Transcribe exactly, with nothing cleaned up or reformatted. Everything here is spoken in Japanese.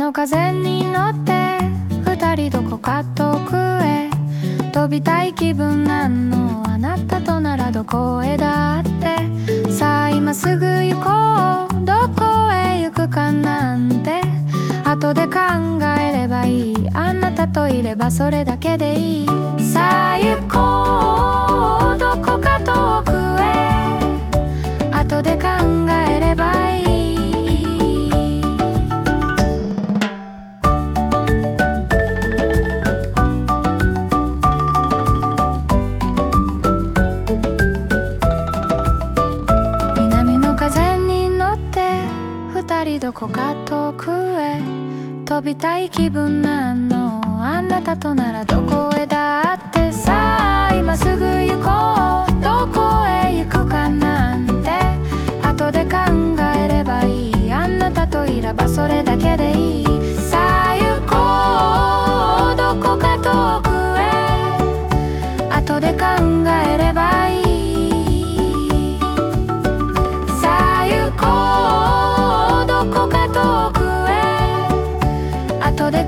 の風に乗って二人どこか遠くへ飛びたい気分なんの。あなたとならどこへだって。さあ今すぐ行こう、どこへ行くかなんて後で考えればいい。あなたといればそれだけでいい。さあ行こう、どこか遠くへ後で考えればいい。二人どこか遠くへ飛びたい気分なんの。あなたとならどこへだって。さあ今すぐ行こう、どこへ行くかなんて後で考えればいい。あなたといればそれだけでいい。さあ行こう、どこか遠くへ後で考えればいい。さあ行こう、どこか遠くへ後で